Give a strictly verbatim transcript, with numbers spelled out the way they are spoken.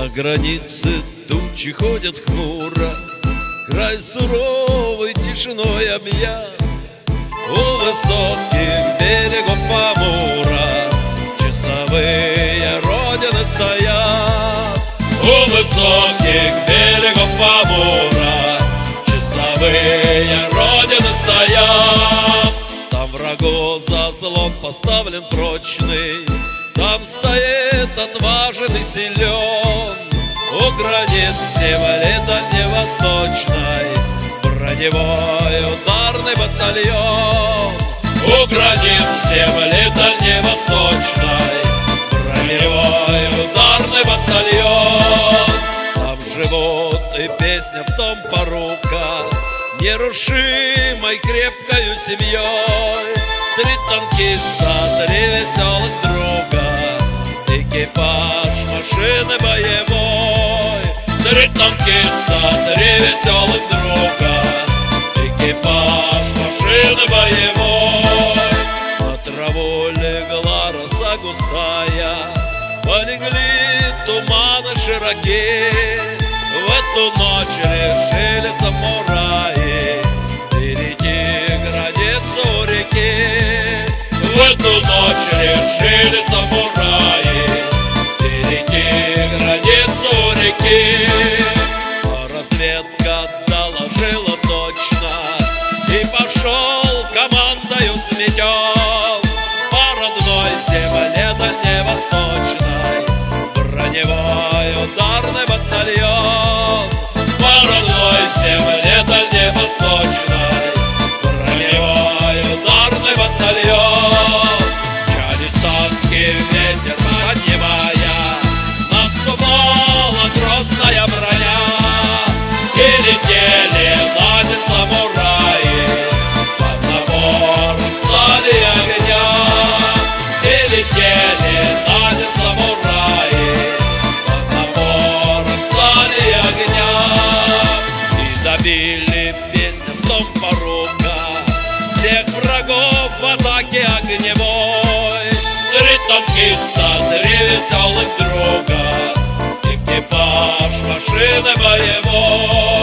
границе тучи ходят хмуро, край суровой тишиной объят. У высоких берегов Амура часовые Родины стоят. У высоких берегов Амура часовые Родины стоят. Там врагу заслон поставлен прочный, там стоит отважен и силен. У границ земли дальневосточной броневой ударный батальон. У границ земли дальневосточной броневой ударный батальон. Там живут и песня в том порука нерушимой крепкою семьей. Три танкиста, три веселых друга, экипаж машины боевой. Три танкиста, три веселых друга, экипаж машины боевой. На траву легла роса густая, полегли туманы широкие. В эту ночь решили самураи перейти границу реки. В эту ночь решили самураи перейти границу реки. А разведка доложила точно, и пошел командою сметен по родной земле дальневосточной броневой ударный батальон. По родной земле дальневосточной броневой ударный батальон. Мчались танки, ветер поднимая, наступала грозная броня. И летели на землю самураи, под напором стали огня. И летели на землю самураи, под напором стали огня. И добили песню в том порука всех врагов в атаке огневой. Три танкиста, три веселых друга, экипаж машины боевой.